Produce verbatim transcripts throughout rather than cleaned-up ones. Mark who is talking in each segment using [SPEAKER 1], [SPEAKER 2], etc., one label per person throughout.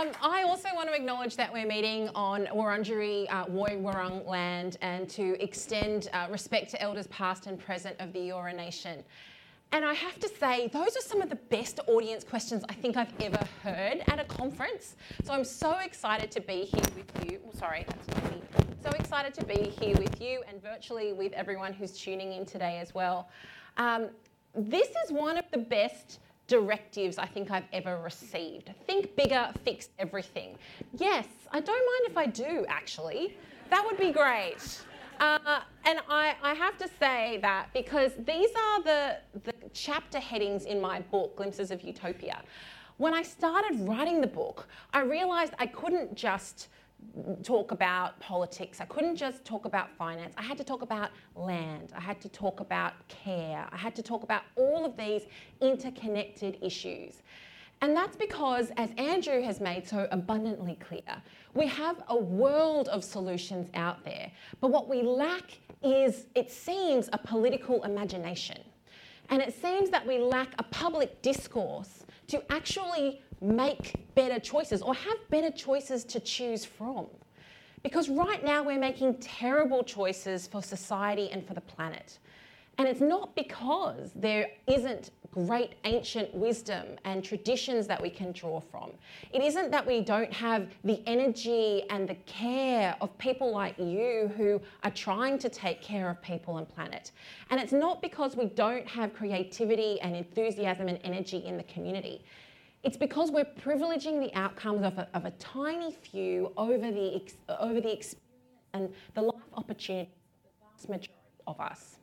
[SPEAKER 1] Um, I also want to acknowledge that we're meeting on Wurundjeri uh, Woi Wurrung land and to extend uh, respect to elders past and present of the Eora Nation. And I have to say, those are some of the best audience questions I think I've ever heard at a conference. So I'm so excited to be here with you. Oh, sorry, that's me. So excited to be here with you and virtually with everyone who's tuning in today as well. Um, this is one of the best directives I think I've ever received. Think bigger, fix everything. Yes, I don't mind if I do, actually. That would be great. Uh, and I, I have to say that because these are the, the chapter headings in my book, Glimpses of Utopia. When I started writing the book, I realised I couldn't just talk about politics. I couldn't just talk about finance. I had to talk about land. I had to talk about care. I had to talk about all of these interconnected issues. And that's because, as Andrew has made so abundantly clear, we have a world of solutions out there. But what we lack is, it seems, a political imagination. And it seems that we lack a public discourse to actually make better choices or have better choices to choose from. Because right now we're making terrible choices for society and for the planet. And it's not because there isn't great ancient wisdom and traditions that we can draw from. It isn't that we don't have the energy and the care of people like you who are trying to take care of people and planet. And it's not because we don't have creativity and enthusiasm and energy in the community. It's because we're privileging the outcomes of a, of a tiny few over the, ex, over the experience and the life opportunity of the vast majority of us.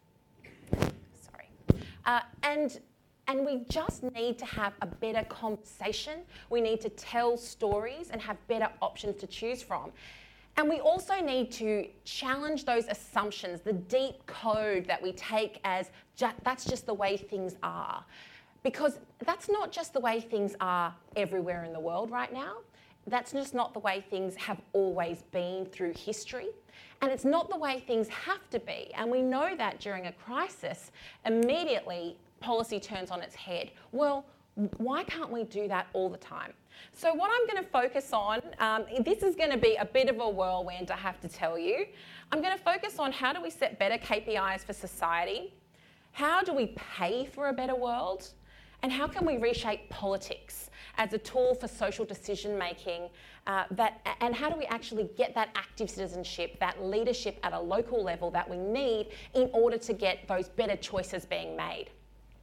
[SPEAKER 1] Sorry. Uh, and, and we just need to have a better conversation. We need to tell stories and have better options to choose from. And we also need to challenge those assumptions, the deep code that we take as ju- that's just the way things are. Because that's not just the way things are everywhere in the world right now. That's just not the way things have always been through history. And it's not the way things have to be. And we know that during a crisis, immediately policy turns on its head. Well, why can't we do that all the time? So what I'm going to focus on, um, this is going to be a bit of a whirlwind, I have to tell you. I'm going to focus on how do we set better K P Is for society? How do we pay for a better world? And how can we reshape politics as a tool for social decision making? Uh, that, and how do we actually get that active citizenship, that leadership at a local level that we need in order to get those better choices being made?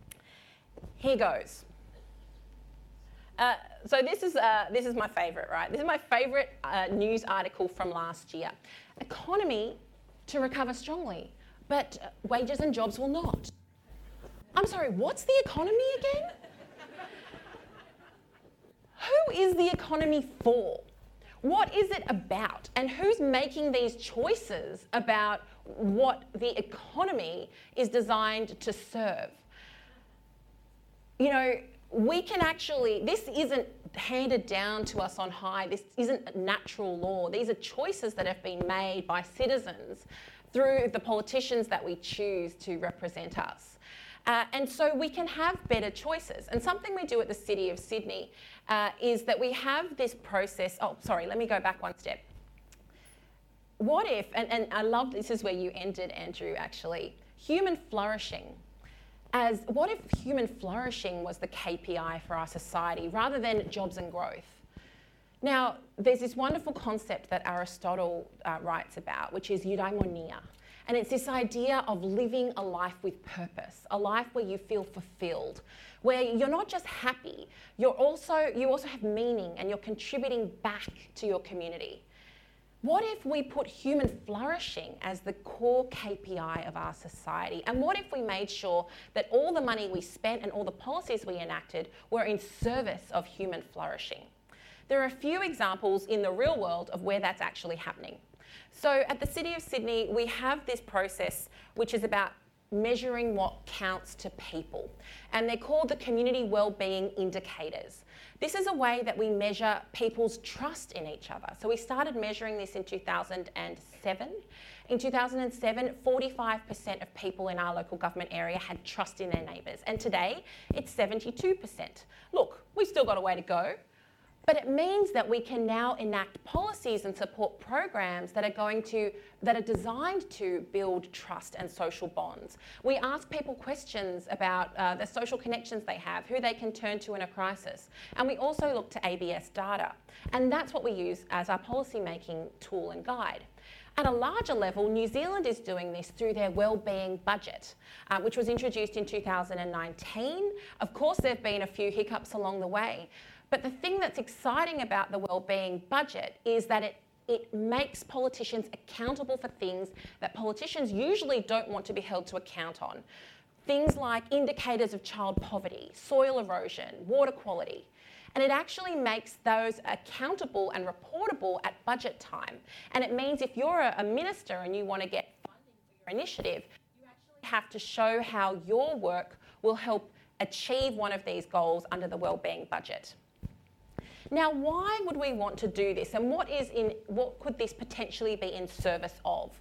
[SPEAKER 1] Here goes. Uh, so this is, uh, this is my favourite, right? This is my favourite uh, news article from last year. Economy to recover strongly, but uh, wages and jobs will not. I'm sorry, what's the economy again? Who is the economy for? What is it about? And who's making these choices about what the economy is designed to serve? You know, we can actually, this isn't handed down to us on high. This isn't natural law. These are choices that have been made by citizens through the politicians that we choose to represent us. Uh, and so we can have better choices. And something we do at the City of Sydney uh, is that we have this process. Oh, sorry, let me go back one step. What if, and, and I love this is where you ended, Andrew, actually, human flourishing. As what if human flourishing was the K P I for our society rather than jobs and growth? Now, there's this wonderful concept that Aristotle uh, writes about, which is eudaimonia. And it's this idea of living a life with purpose, a life where you feel fulfilled, where you're not just happy, you're also, you also have meaning and you're contributing back to your community. What if we put human flourishing as the core K P I of our society? And what if we made sure that all the money we spent and all the policies we enacted were in service of human flourishing? There are a few examples in the real world of where that's actually happening. So at the City of Sydney, we have this process which is about measuring what counts to people. And they're called the Community Wellbeing Indicators. This is a way that we measure people's trust in each other. So we started measuring this in two thousand seven. In two thousand seven, forty-five percent of people in our local government area had trust in their neighbours. And today, it's seventy-two percent. Look, we've still got a way to go. But it means that we can now enact policies and support programs that are going to, that are designed to build trust and social bonds. We ask people questions about uh, the social connections they have, who they can turn to in a crisis. And we also look to A B S data. And that's what we use as our policy-making tool and guide. At a larger level, New Zealand is doing this through their wellbeing budget, uh, which was introduced in two thousand nineteen. Of course, there have been a few hiccups along the way, but the thing that's exciting about the wellbeing budget is that it, it makes politicians accountable for things that politicians usually don't want to be held to account on. Things like indicators of child poverty, soil erosion, water quality. And it actually makes those accountable and reportable at budget time. And it means if you're a, a minister and you want to get funding for your initiative, you actually have to show how your work will help achieve one of these goals under the wellbeing budget. Now, why would we want to do this, and what is in what could this potentially be in service of?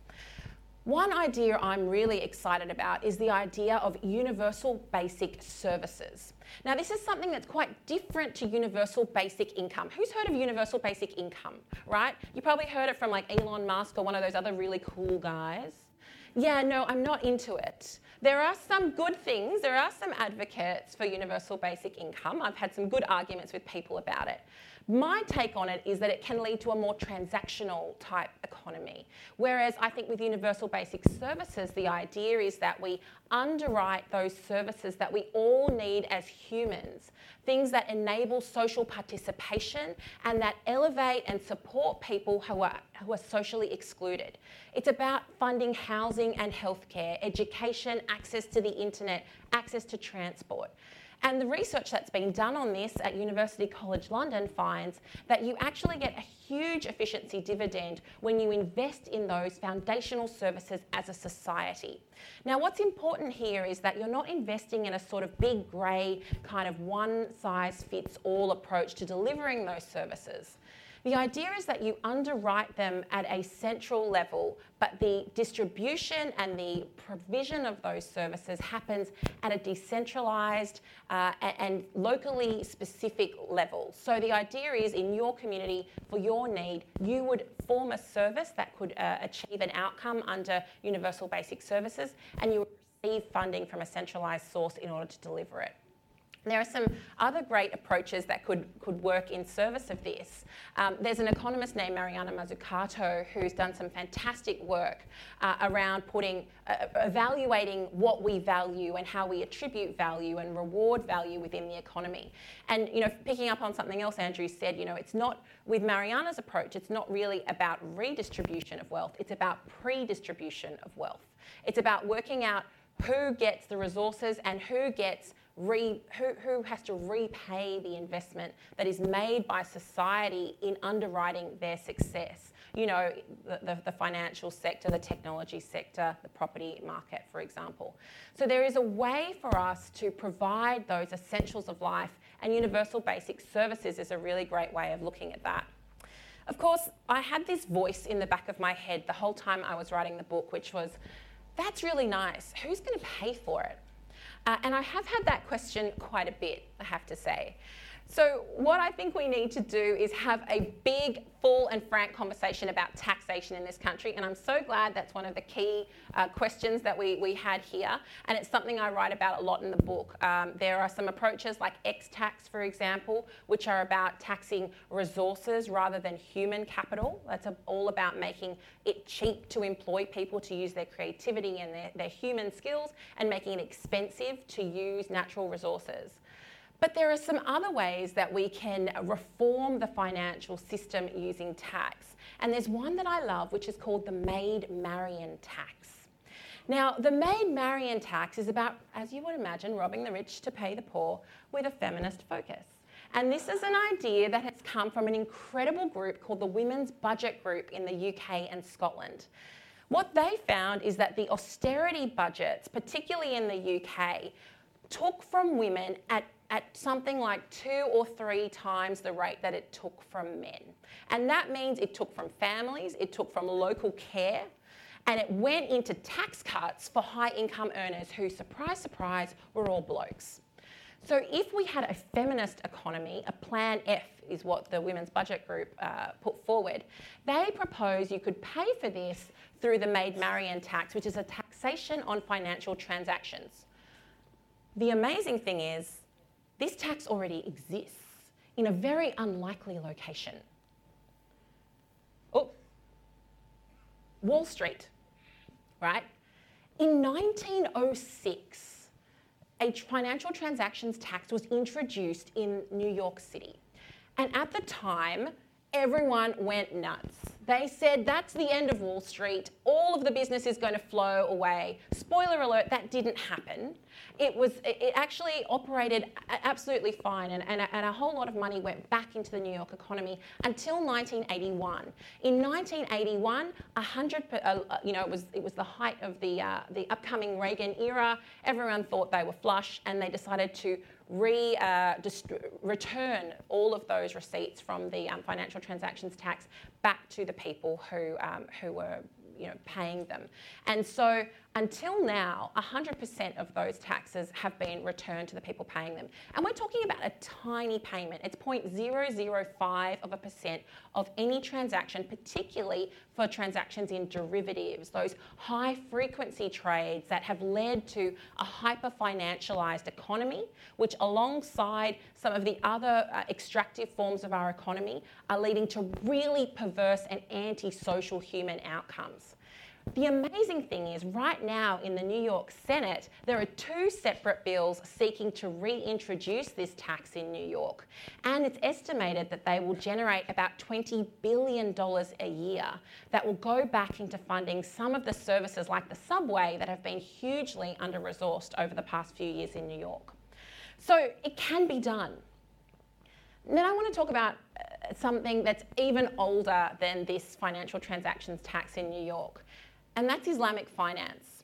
[SPEAKER 1] One idea I'm really excited about is the idea of universal basic services. Now, this is something that's quite different to universal basic income. Who's heard of universal basic income, right? You probably heard it from like Elon Musk or one of those other really cool guys. Yeah, no, I'm not into it. There are some good things. There are some advocates for universal basic income. I've had some good arguments with people about it. My take on it is that it can lead to a more transactional type economy. Whereas I think with universal basic services, the idea is that we underwrite those services that we all need as humans. Things that enable social participation and that elevate and support people who are, who are socially excluded. It's about funding housing and healthcare, education, access to the internet, access to transport. And the research that's been done on this at University College London finds that you actually get a huge efficiency dividend when you invest in those foundational services as a society. Now, what's important here is that you're not investing in a sort of big grey kind of one-size-fits-all approach to delivering those services. The idea is that you underwrite them at a central level, but the distribution and the provision of those services happens at a decentralised uh, and locally specific level. So the idea is in your community, for your need, you would form a service that could uh, achieve an outcome under universal basic services, and you would receive funding from a centralised source in order to deliver it. There are some other great approaches that could, could work in service of this. Um, there's an economist named Mariana Mazzucato who's done some fantastic work uh, around putting, uh, evaluating what we value and how we attribute value and reward value within the economy. And, you know, picking up on something else Andrew said, you know, it's not, with Mariana's approach, it's not really about redistribution of wealth, it's about pre-distribution of wealth. It's about working out who gets the resources and who gets Re, who, who has to repay the investment that is made by society in underwriting their success. You know, the, the, the financial sector, the technology sector, the property market, for example. So there is a way for us to provide those essentials of life, and universal basic services is a really great way of looking at that. Of course, I had this voice in the back of my head the whole time I was writing the book, which was, that's really nice. Who's going to pay for it? Uh, and I have had that question quite a bit, I have to say. So what I think we need to do is have a big, full and frank conversation about taxation in this country. And I'm so glad that's one of the key uh, questions that we, we had here. And it's something I write about a lot in the book. Um, there are some approaches like X-tax, for example, which are about taxing resources rather than human capital. That's a, all about making it cheap to employ people to use their creativity and their, their human skills, and making it expensive to use natural resources. But there are some other ways that we can reform the financial system using tax. And there's one that I love, which is called the Maid-Marian tax. Now, the Maid-Marian tax is about, as you would imagine, robbing the rich to pay the poor with a feminist focus. And this is an idea that has come from an incredible group called the Women's Budget Group in the U K and Scotland. What they found is that the austerity budgets, particularly in the U K, took from women at at something like two or three times the rate that it took from men. And that means it took from families, it took from local care, and it went into tax cuts for high income earners who, surprise, surprise, were all blokes. So if we had a feminist economy, a Plan F is what the Women's Budget Group uh, put forward, they propose you could pay for this through the Maid Marian tax, which is a taxation on financial transactions. The amazing thing is, this tax already exists in a very unlikely location. Oh, Wall Street, right? In nineteen oh six, a financial transactions tax was introduced in New York City. And at the time, everyone went nuts. They said, that's the end of Wall Street. All of the business is going to flow away. Spoiler alert, that didn't happen. It was, it actually operated absolutely fine, and, and, a, and a whole lot of money went back into the New York economy until nineteen eighty-one. In nineteen eighty-one, a hundred, uh, you know, it was it was the height of the uh, the upcoming Reagan era. Everyone thought they were flush, and they decided to re uh, dist- return all of those receipts from the um, financial transactions tax back to the people who um, who were, you know, paying them. And so until now, one hundred percent of those taxes have been returned to the people paying them. And we're talking about a tiny payment. It's zero point zero zero five of a percent of any transaction, particularly for transactions in derivatives, those high frequency trades that have led to a hyper-financialized economy, which alongside some of the other uh, extractive forms of our economy are leading to really perverse and anti-social human outcomes. The amazing thing is, right now in the New York Senate, there are two separate bills seeking to reintroduce this tax in New York. And it's estimated that they will generate about twenty billion dollars a year that will go back into funding some of the services like the subway that have been hugely under-resourced over the past few years in New York. So it can be done. And then I want to talk about uh, something that's even older than this financial transactions tax in New York. And that's Islamic finance.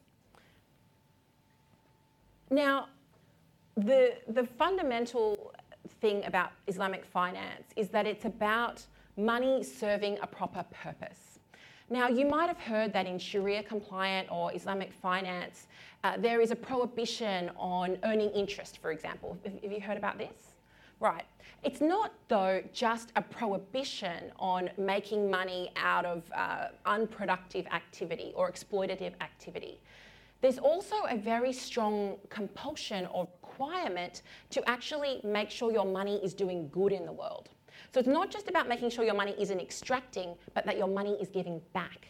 [SPEAKER 1] Now, the, the fundamental thing about Islamic finance is that it's about money serving a proper purpose. Now, you might have heard that in Sharia compliant or Islamic finance, uh, there is a prohibition on earning interest, for example. Have, have you heard about this? Right. It's not, though, just a prohibition on making money out of uh, unproductive activity or exploitative activity. There's also a very strong compulsion or requirement to actually make sure your money is doing good in the world. So it's not just about making sure your money isn't extracting, but that your money is giving back.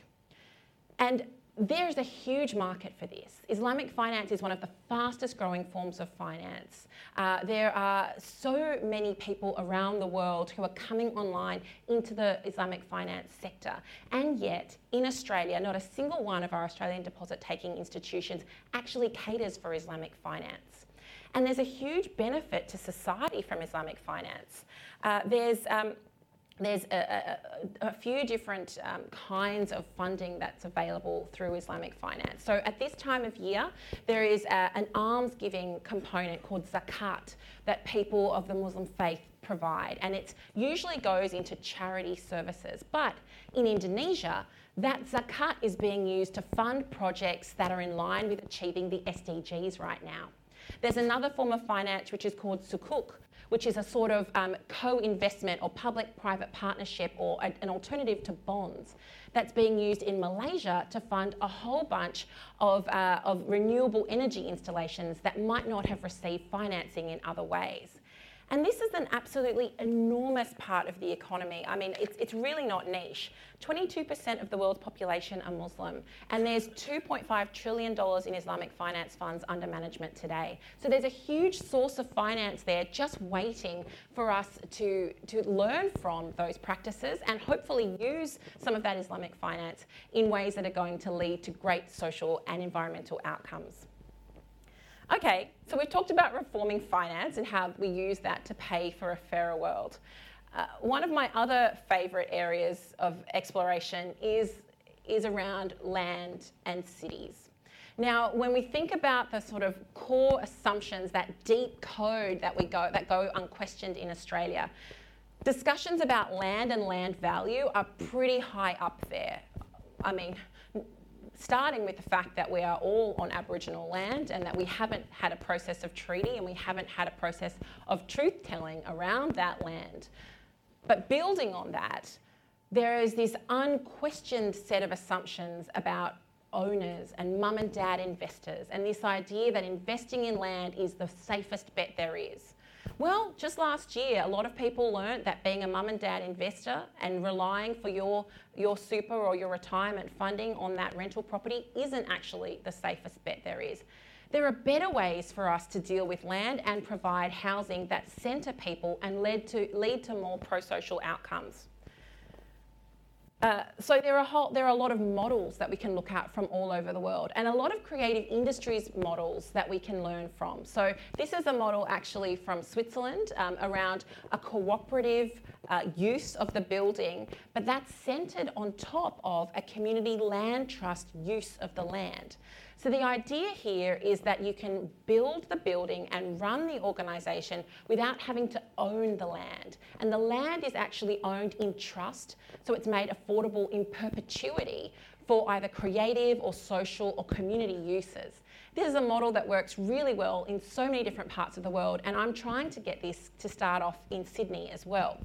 [SPEAKER 1] And there's a huge market for this. Islamic finance is one of the fastest growing forms of finance. Uh, there are so many people around the world who are coming online into the Islamic finance sector. And yet, in Australia, not a single one of our Australian deposit-taking institutions actually caters for Islamic finance. And there's a huge benefit to society from Islamic finance. Uh, there's um, There's a, a, a few different um, kinds of funding that's available through Islamic finance. So at this time of year, there is a, an alms-giving component called zakat that people of the Muslim faith provide, and it usually goes into charity services. But in Indonesia, that zakat is being used to fund projects that are in line with achieving the S D Gs right now. There's another form of finance which is called sukuk, which is a sort of um, co-investment or public-private partnership or a, an alternative to bonds that's being used in Malaysia to fund a whole bunch of, uh, of renewable energy installations that might not have received financing in other ways. And this is an absolutely enormous part of the economy. I mean, it's, it's really not niche. twenty-two percent of the world's population are Muslim, and there's two point five trillion dollars in Islamic finance funds under management today. So there's a huge source of finance there just waiting for us to, to learn from those practices and hopefully use some of that Islamic finance in ways that are going to lead to great social and environmental outcomes. Okay, so we've talked about reforming finance and how we use that to pay for a fairer world. Uh, one of my other favourite areas of exploration is, is around land and cities. Now, when we think about the sort of core assumptions, that deep code that we go, that go unquestioned in Australia, discussions about land and land value are pretty high up there. I mean, starting with the fact that we are all on Aboriginal land and that we haven't had a process of treaty and we haven't had a process of truth-telling around that land. But building on that, there is this unquestioned set of assumptions about owners and mum and dad investors, and this idea that investing in land is the safest bet there is. Well, just last year, a lot of people learnt that being a mum and dad investor and relying for your, your super or your retirement funding on that rental property isn't actually the safest bet there is. There are better ways for us to deal with land and provide housing that centre people and lead to, lead to more pro-social outcomes. Uh, so there are, whole, there are a lot of models that we can look at from all over the world, and a lot of creative industries models that we can learn from. So this is a model actually from Switzerland um, around a cooperative uh, use of the building, but that's centred on top of a community land trust use of the land. So the idea here is that you can build the building and run the organisation without having to own the land. And the land is actually owned in trust, so it's made affordable in perpetuity for either creative or social or community uses. This is a model that works really well in so many different parts of the world, and I'm trying to get this to start off in Sydney as well.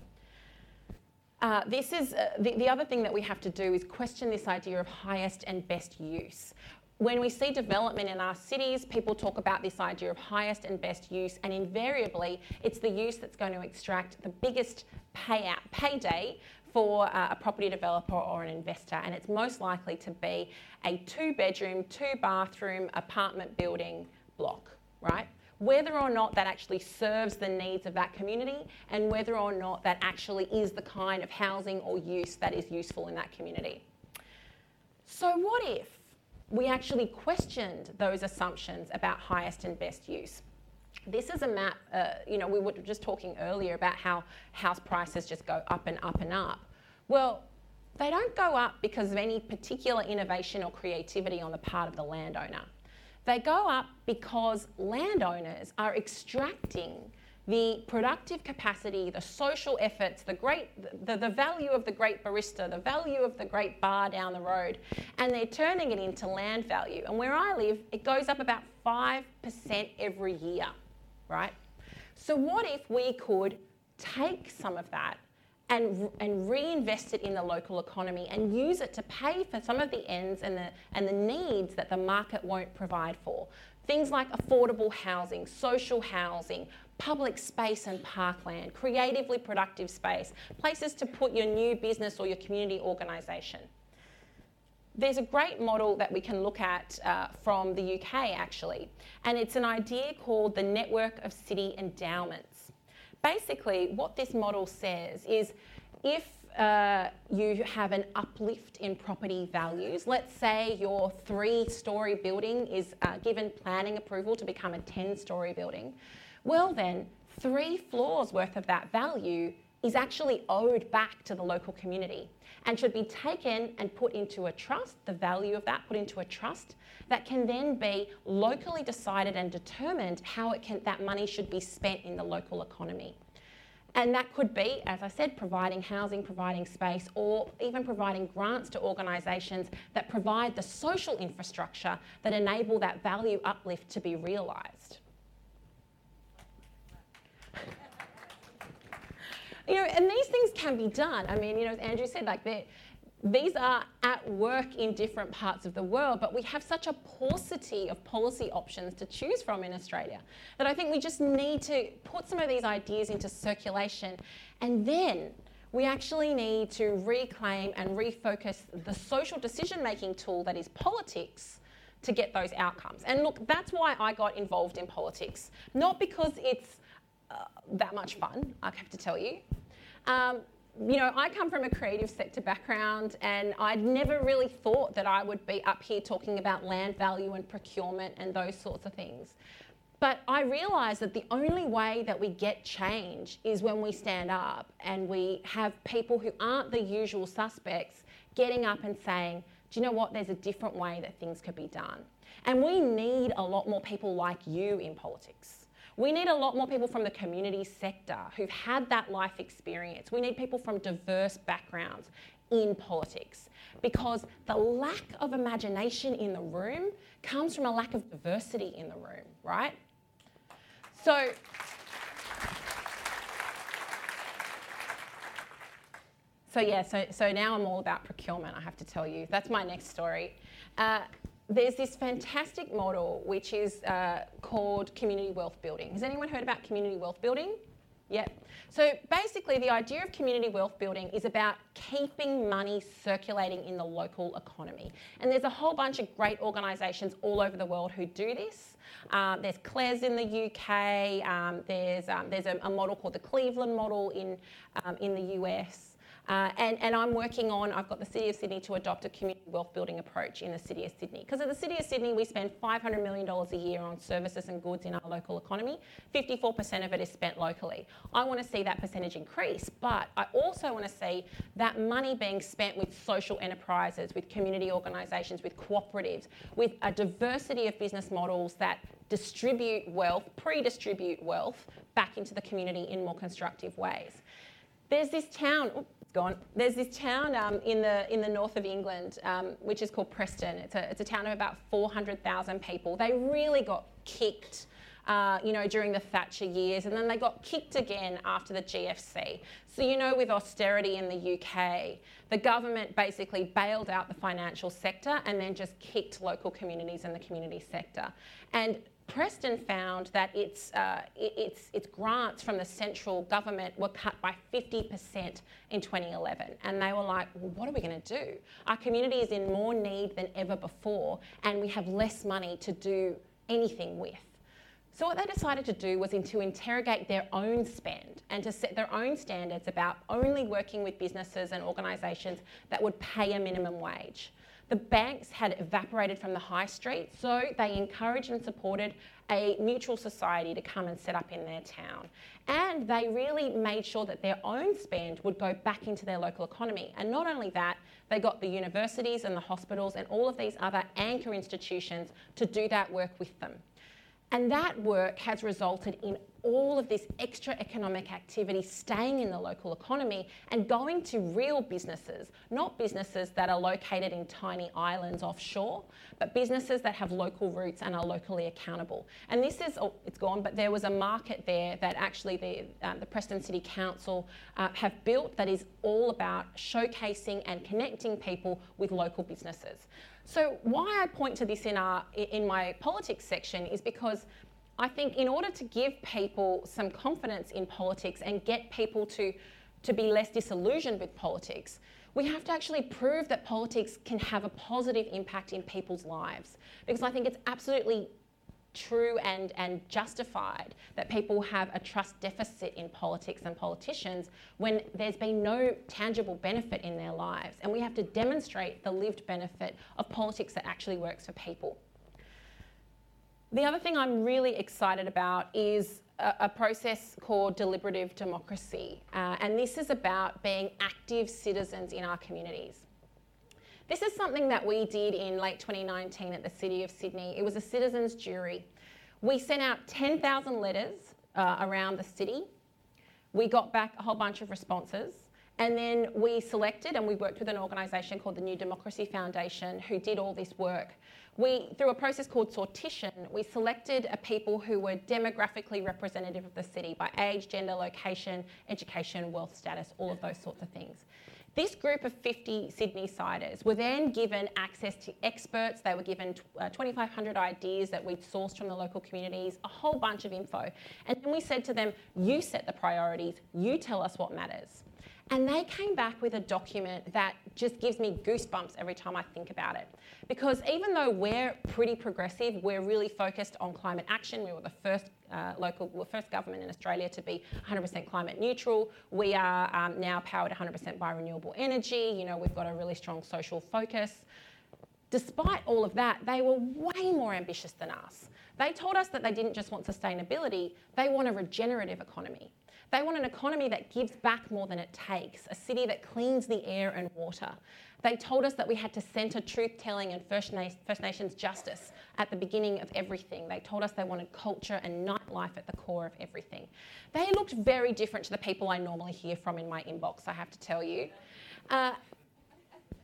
[SPEAKER 1] Uh, this is uh, the, the other thing that we have to do is question this idea of highest and best use. When we see development in our cities, people talk about this idea of highest and best use, and invariably it's the use that's going to extract the biggest payout, payday for uh, a property developer or an investor, and it's most likely to be a two-bedroom, two-bathroom apartment building block, right? Whether or not that actually serves the needs of that community and whether or not that actually is the kind of housing or use that is useful in that community. So what if we actually questioned those assumptions about highest and best use? This is a map, uh, you know, we were just talking earlier about how house prices just go up and up and up. Well, they don't go up because of any particular innovation or creativity on the part of the landowner. They go up because landowners are extracting the productive capacity, the social efforts, the great, the, the value of the great barista, the value of the great bar down the road, and they're turning it into land value. And where I live, it goes up about five percent every year, right? So what if we could take some of that and, and reinvest it in the local economy and use it to pay for some of the ends and the, and the needs that the market won't provide for? Things like affordable housing, social housing, public space and parkland, creatively productive space, places to put your new business or your community organisation. There's a great model that we can look at uh, from the U K actually, and it's an idea called the Network of City Endowments. Basically, what this model says is if uh, you have an uplift in property values, let's say your three-storey building is uh, given planning approval to become a ten-storey building, well then, three floors worth of that value is actually owed back to the local community and should be taken and put into a trust, the value of that put into a trust that can then be locally decided and determined how it can, that money should be spent in the local economy. And that could be, as I said, providing housing, providing space, or even providing grants to organisations that provide the social infrastructure that enable that value uplift to be realised. You know, and these things can be done. I mean, you know, as Andrew said, like these are at work in different parts of the world, but we have such a paucity of policy options to choose from in Australia that I think we just need to put some of these ideas into circulation, and then we actually need to reclaim and refocus the social decision-making tool that is politics to get those outcomes. And look, that's why I got involved in politics, not because it's Uh, that much fun, I have to tell you. Um, you know, I come from a creative sector background, and I'd never really thought that I would be up here talking about land value and procurement and those sorts of things. But I realised that the only way that we get change is when we stand up and we have people who aren't the usual suspects getting up and saying, do you know what, there's a different way that things could be done. And we need a lot more people like you in politics. We need a lot more people from the community sector who've had that life experience. We need people from diverse backgrounds, in politics, because the lack of imagination in the room comes from a lack of diversity in the room, right? So, so yeah, so, so now I'm all about procurement, I have to tell you. That's my next story. Uh, there's this fantastic model which is uh, called community wealth building. Has anyone heard about community wealth building? Yep. So basically the idea of community wealth building is about keeping money circulating in the local economy. And there's a whole bunch of great organisations all over the world who do this. Um, there's Claire's in the U K, um, there's, um, there's a, a model called the Cleveland model in, um, in the U S. Uh, and, and I'm working on, I've got the City of Sydney to adopt a community wealth building approach in the City of Sydney. Because at the City of Sydney, we spend five hundred million dollars a year on services and goods in our local economy. fifty-four percent of it is spent locally. I want to see that percentage increase, but I also want to see that money being spent with social enterprises, with community organisations, with cooperatives, with a diversity of business models that distribute wealth, pre-distribute wealth back into the community in more constructive ways. There's this town, oops, gone. There's this town um, in the in the north of England, um, which is called Preston. It's a it's a town of about four hundred thousand people. They really got kicked, uh, you know, during the Thatcher years, and then they got kicked again after the G F C. So you know, with austerity in the U K, the government basically bailed out the financial sector and then just kicked local communities and the community sector. And Preston found that its, uh, its, its grants from the central government were cut by fifty percent in twenty eleven. And they were like, well, what are we going to do? Our community is in more need than ever before, and we have less money to do anything with. So what they decided to do was in, to interrogate their own spend and to set their own standards about only working with businesses and organisations that would pay a minimum wage. The banks had evaporated from the high street, so they encouraged and supported a mutual society to come and set up in their town. And they really made sure that their own spend would go back into their local economy. And not only that, they got the universities and the hospitals and all of these other anchor institutions to do that work with them. And that work has resulted in all of this extra economic activity staying in the local economy and going to real businesses, not businesses that are located in tiny islands offshore, but businesses that have local roots and are locally accountable. And this is, oh, it's gone, but there was a market there that actually the, uh, the Preston City Council uh, have built that is all about showcasing and connecting people with local businesses. So why I point to this in, our, in my politics section is because I think in order to give people some confidence in politics and get people to, to be less disillusioned with politics, we have to actually prove that politics can have a positive impact in people's lives. Because I think it's absolutely true and, and justified that people have a trust deficit in politics and politicians when there's been no tangible benefit in their lives. And we have to demonstrate the lived benefit of politics that actually works for people. The other thing I'm really excited about is a, a process called deliberative democracy. Uh, and this is about being active citizens in our communities. This is something that we did in late twenty nineteen at the City of Sydney. It was a citizens' jury. We sent out ten thousand letters uh, around the city. We got back a whole bunch of responses. And then we selected and we worked with an organisation called the New Democracy Foundation who did all this work. We, through a process called sortition, we selected a people who were demographically representative of the city by age, gender, location, education, wealth status, all of those sorts of things. This group of fifty Sydney-siders were then given access to experts. They were given uh, twenty-five hundred ideas that we'd sourced from the local communities, a whole bunch of info. And then we said to them, you set the priorities, you tell us what matters. And they came back with a document that just gives me goosebumps every time I think about it. Because even though we're pretty progressive, we're really focused on climate action. We were the first uh, local, well, first government in Australia to be one hundred percent climate neutral. We are um, now powered one hundred percent by renewable energy. You know, we've got a really strong social focus. Despite all of that, they were way more ambitious than us. They told us that they didn't just want sustainability, they want a regenerative economy. They want an economy that gives back more than it takes, a city that cleans the air and water. They told us that we had to centre truth-telling and First, Na- First Nations justice at the beginning of everything. They told us they wanted culture and nightlife at the core of everything. They looked very different to the people I normally hear from in my inbox, I have to tell you. Uh,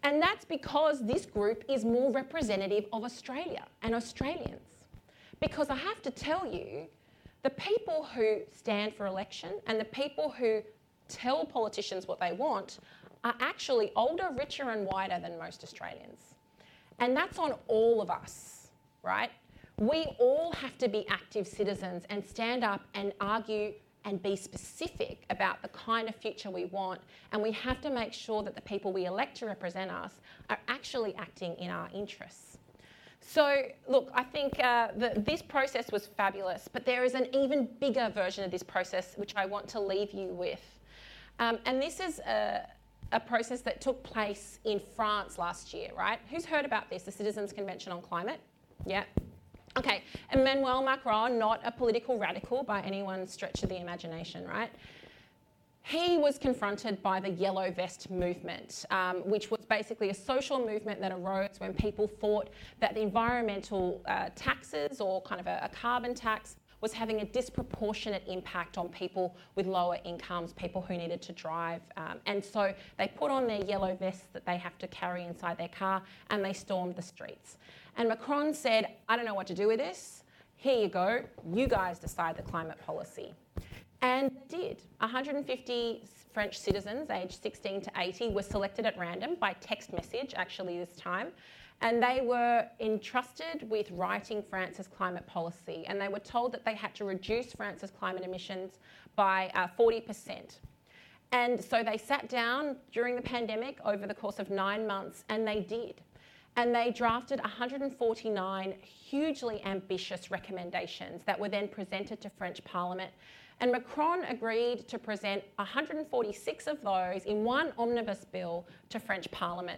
[SPEAKER 1] And that's because this group is more representative of Australia and Australians. Because I have to tell you, the people who stand for election and the people who tell politicians what they want are actually older, richer and whiter than most Australians. And that's on all of us, right? We all have to be active citizens and stand up and argue and be specific about the kind of future we want. And we have to make sure that the people we elect to represent us are actually acting in our interests. So, look, I think uh, the, this process was fabulous, but there is an even bigger version of this process which I want to leave you with. Um, and this is a, a process that took place in France last year, right? Who's heard about this, the Citizens' Convention on Climate? Yeah. Okay, Emmanuel Macron, not a political radical by anyone's stretch of the imagination, right? He was confronted by the Yellow Vest movement, um, which was basically a social movement that arose when people thought that the environmental uh, taxes or kind of a, a carbon tax was having a disproportionate impact on people with lower incomes, people who needed to drive. Um, and so they put on their yellow vests that they have to carry inside their car and they stormed the streets. And Macron said, I don't know what to do with this. Here you go. You guys decide the climate policy. And they did. one hundred fifty French citizens aged sixteen to eighty were selected at random by text message, actually this time. And they were entrusted with writing France's climate policy. And they were told that they had to reduce France's climate emissions by uh, forty percent. And so they sat down during the pandemic over the course of nine months, and they did. And they drafted one hundred forty-nine hugely ambitious recommendations that were then presented to French Parliament. And Macron agreed to present one hundred forty-six of those in one omnibus bill to French Parliament.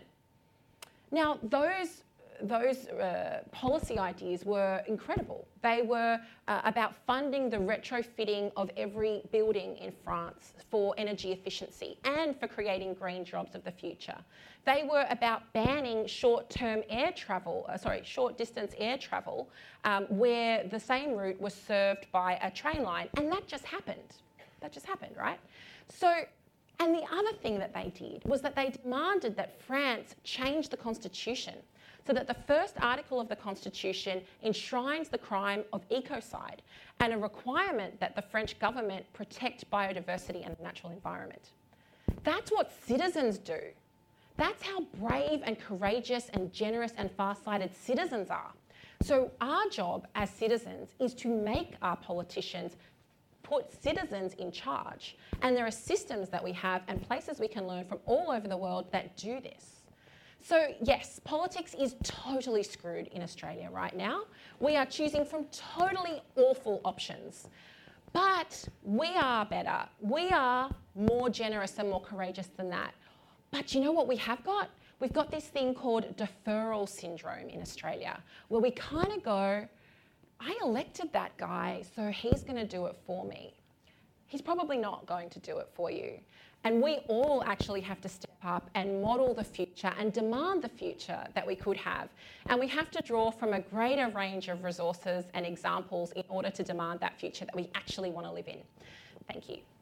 [SPEAKER 1] Now, those, those uh, policy ideas were incredible. They were uh, about funding the retrofitting of every building in France for energy efficiency and for creating green jobs of the future. They were about banning short-term air travel, uh, sorry, short-distance air travel, um, where the same route was served by a train line, and that just happened. That just happened, right? So, and the other thing that they did was that they demanded that France change the constitution so that the first article of the constitution enshrines the crime of ecocide and a requirement that the French government protect biodiversity and the natural environment. That's what citizens do. That's how brave and courageous and generous and far-sighted citizens are. So our job as citizens is to make our politicians put citizens in charge. And there are systems that we have and places we can learn from all over the world that do this. So yes, politics is totally screwed in Australia right now. We are choosing from totally awful options. But we are better. We are more generous and more courageous than that. But you know what we have got? We've got this thing called deferral syndrome in Australia, where we kind of go, I elected that guy, so he's going to do it for me. He's probably not going to do it for you. And we all actually have to step up and model the future and demand the future that we could have. And we have to draw from a greater range of resources and examples in order to demand that future that we actually want to live in. Thank you.